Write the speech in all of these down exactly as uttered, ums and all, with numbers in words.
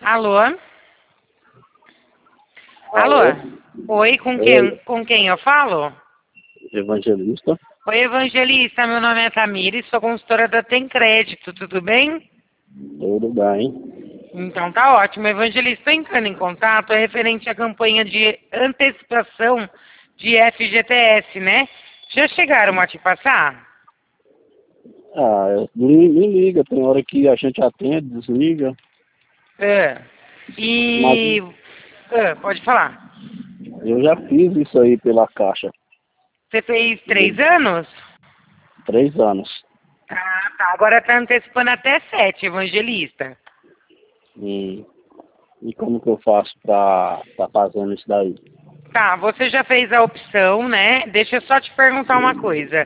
Alô? Alô? Oi, com quem, com quem eu falo? Evangelista. Oi, Evangelista, meu nome é Tamires, sou consultora da Tem Crédito, tudo bem? Tudo bem. Então tá ótimo. Evangelista, estou entrando em contato, é referente à campanha de antecipação de F G T S, né? Já chegaram a te passar? Ah, me, me liga, tem hora que a gente atende, desliga. É. Mas E... É, pode falar. eu já fiz isso aí pela Caixa. Você fez três anos? Três anos. Ah, tá. Agora tá antecipando até sete, Evangelista. E, e como que eu faço pra tá fazendo isso daí? Tá, você já fez a opção, né? Deixa eu só te perguntar uma coisa.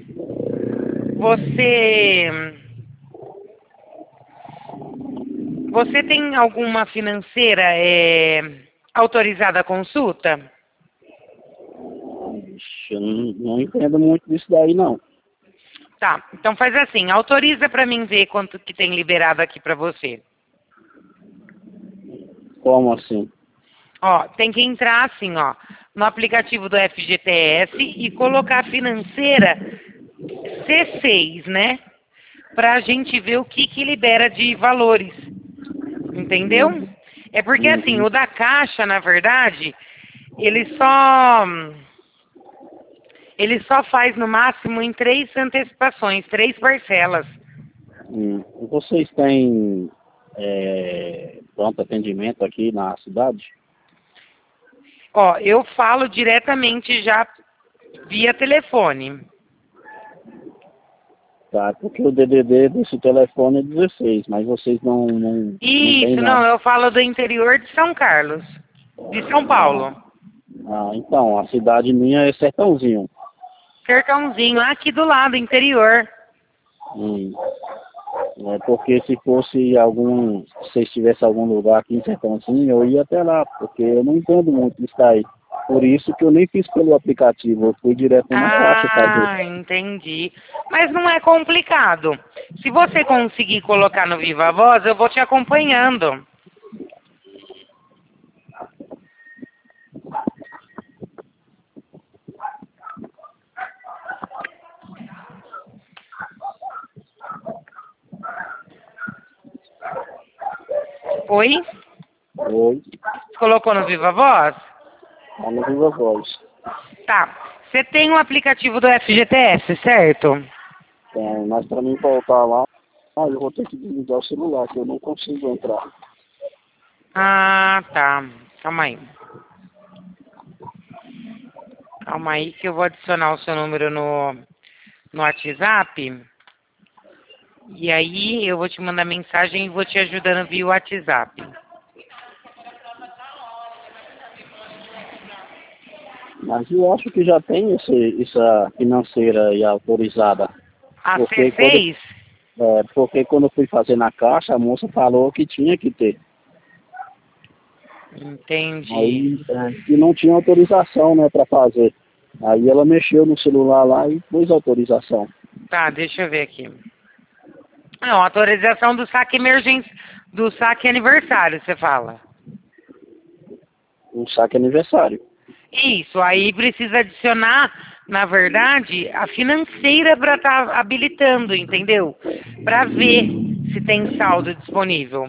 Você... Você tem alguma financeira é, autorizada a consulta? Ixi, eu não, não entendo muito disso daí, não. Tá, então faz assim, autoriza pra mim ver quanto que tem liberado aqui pra você. Como assim? Ó, tem que entrar assim, ó, no aplicativo do F G T S e colocar a financeira C seis, né? Pra gente ver o que que libera de valores. Entendeu? Uhum. É porque assim, Uhum. o da Caixa, na verdade, ele só ele só faz no máximo em três antecipações, três parcelas. Hum. E vocês têm é, pronto atendimento aqui na cidade? Ó, eu falo diretamente já via telefone. Tá, porque o D D D desse telefone é dezesseis, mas vocês não, não, não tem Isso, nada. não, eu falo do interior de São Carlos, de São Ah, Paulo. ah, então, a cidade minha é Sertãozinho. Sertãozinho, aqui do lado, interior. Hum. É porque se fosse algum, se vocês tivessem algum lugar aqui em Sertãozinho, eu ia até lá, porque eu não entendo muito disso aí. Por isso que eu nem fiz pelo aplicativo, eu fui direto na caixa fazer. Ah, entendi. Mas não é complicado. Se você conseguir colocar no Viva Voz, eu vou te acompanhando. Oi? Oi, Colocou no Viva Voz? tá no Viva Voz. Tá. Você tem o aplicativo do F G T S, certo? Então, mas para mim voltar lá, ah, eu vou ter que desligar o celular, que eu não consigo entrar. Ah, tá. Calma aí. Calma aí que eu vou adicionar o seu número no, no WhatsApp. E aí eu vou te mandar mensagem e vou te ajudando via WhatsApp. Mas eu acho que já tem esse, essa financeira aí autorizada. A Porque C quando, seis? é, porque quando eu fui fazer na caixa, a moça falou que tinha que ter. Entendi. Aí, é, que não tinha autorização, né, para fazer. Aí ela mexeu no celular lá e pôs autorização. Tá, deixa eu ver aqui. Não, autorização do saque emergência, do saque aniversário, você fala. Um saque aniversário. Isso, aí precisa adicionar, na verdade, a financeira para estar habilitando, entendeu? Para ver se tem saldo disponível.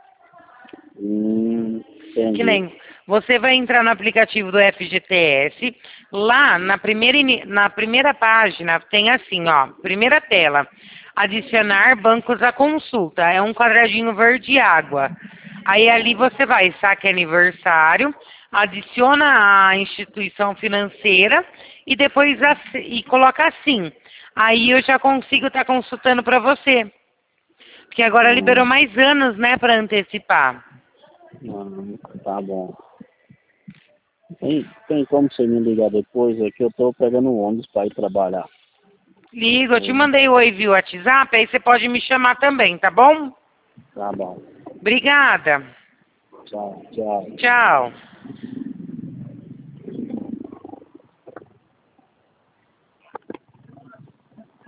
Hum, Que entendi. nem você vai entrar no aplicativo do F G T S, lá na primeira, ini- na primeira página tem assim, ó, primeira tela, adicionar bancos à consulta, é um quadradinho verde água. Aí ali você vai, saque aniversário, adiciona a instituição financeira e depois assi- e coloca assim. Aí eu já consigo estar consultando para você. Porque agora liberou Hum, mais anos, né, para antecipar. hum, tá bom. Tem, tem como você me ligar depois? É que eu tô pegando um ônibus para ir trabalhar. Ligo, eu te Hum, mandei o oi via WhatsApp, aí você pode me chamar também, tá bom? tá bom. Obrigada. Tchau, tchau. Tchau.